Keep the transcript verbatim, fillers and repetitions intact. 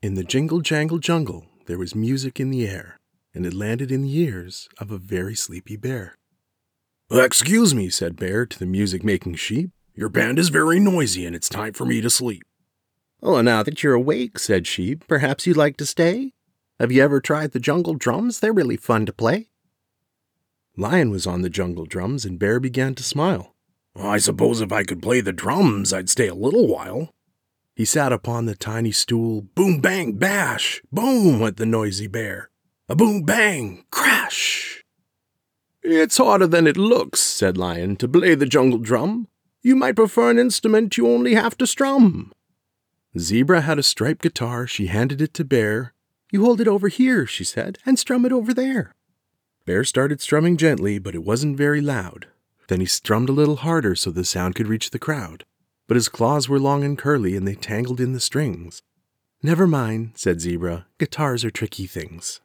In the jingle-jangle jungle, there was music in the air, and it landed in the ears of a very sleepy bear. "Excuse me," said Bear to the music-making sheep. "Your band is very noisy, and it's time for me to sleep." "Oh, now that you're awake," said Sheep, "perhaps you'd like to stay? Have you ever tried the jungle drums? They're really fun to play." Lion was on the jungle drums, and Bear began to smile. "I suppose if I could play the drums, I'd stay a little while." He sat upon the tiny stool. Boom, bang, bash! Boom went the noisy bear. A boom, bang, crash! "It's harder than it looks," said Lion, "to play the jungle drum. You might prefer an instrument you only have to strum." Zebra had a striped guitar. She handed it to Bear. "You hold it over here," she said, "and strum it over there." Bear started strumming gently, but it wasn't very loud. Then he strummed a little harder so the sound could reach the crowd. But his claws were long and curly, and they tangled in the strings. "Never mind," said Zebra. "Guitars are tricky things."